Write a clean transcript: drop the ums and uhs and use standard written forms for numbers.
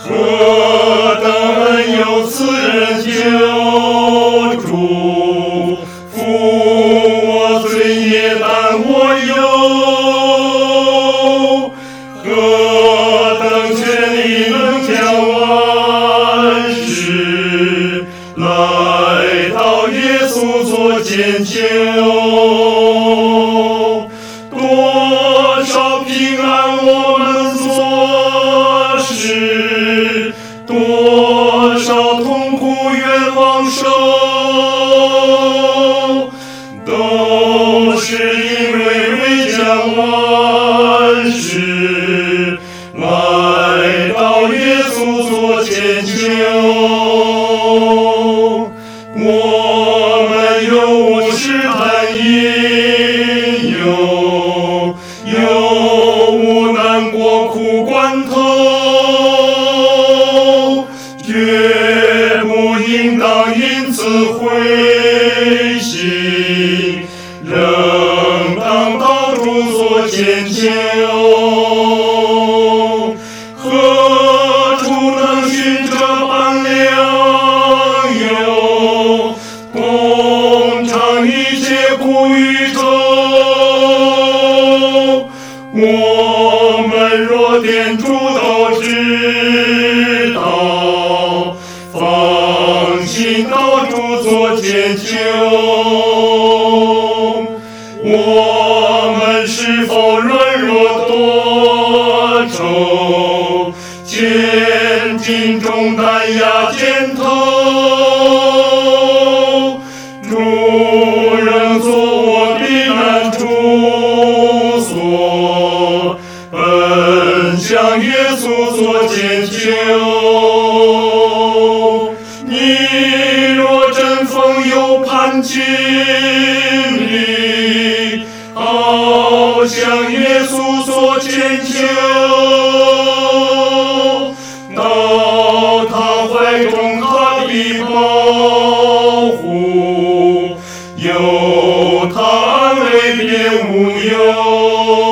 何等恩有慈人救主，负我罪孽担我忧，何等权力能将万事来到耶稣做拯救，多少平安我们所失，多少痛苦冤枉受，都是因为将万事来到耶稣做拯救。我们有试探也有，有无难过苦关头，绝不应当因此灰心，仍当到主所拯救。何处能寻这般良友，共尝一切苦与愁？我们若天主都知道，放心到主做拯救，我们是否软弱多愁，千斤重担压肩头，主仍作我避难处所，奔向耶稣做拯救。你若真奉有盼经历，好向耶稣做拯救，到他怀中他的保护，有他安慰便无忧。